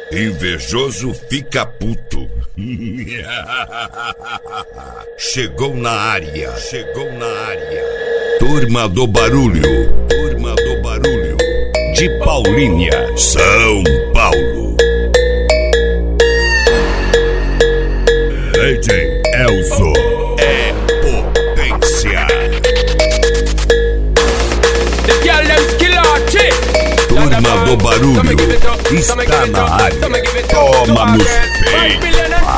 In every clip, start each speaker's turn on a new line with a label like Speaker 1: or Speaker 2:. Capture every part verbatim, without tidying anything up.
Speaker 1: Invejoso fica puto. Chegou na área, chegou na área. Turma do Barulho, Turma do Barulho. De Paulínia, São Paulo. D J Elzo é potência. Turma do Barulho está na área. Toma nos peitos,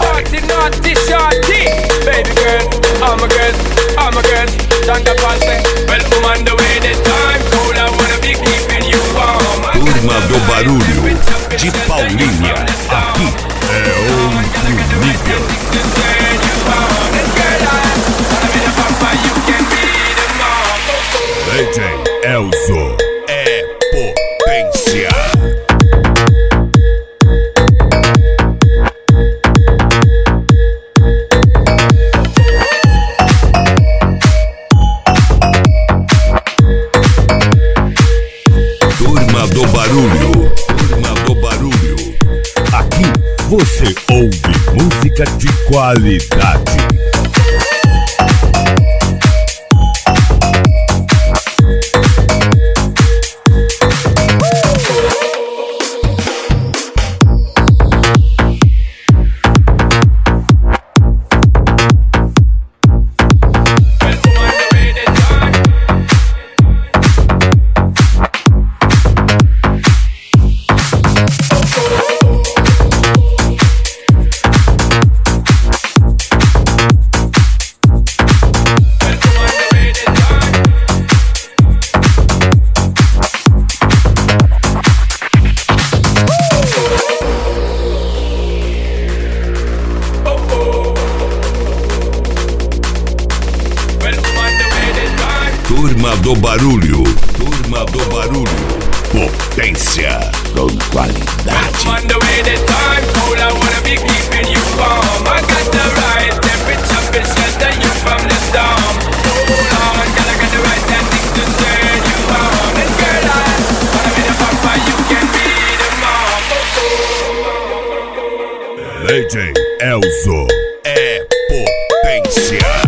Speaker 2: baby girl, I'm a girl, I'm a girl. Santa Pase, well, I'm on the way. The time cold, I wanna be keeping you warm.
Speaker 1: Turma do Barulho de Paulínia. Aqui é outro nível. D J Elzo é potência. Turma do Barulho, Turma do Barulho. Aqui você ouve música de qualidade. Turma do Barulho, Turma do Barulho, potência com qualidade.
Speaker 2: On the way, the time cold, I wanna be keeping you warm. I got the right temperature, been shelter you from the storm. Hold on, girl, I got the right tactics to turn you on. And girl, I wanna be the papa, you can be the mom.
Speaker 1: D J Elzo é potência.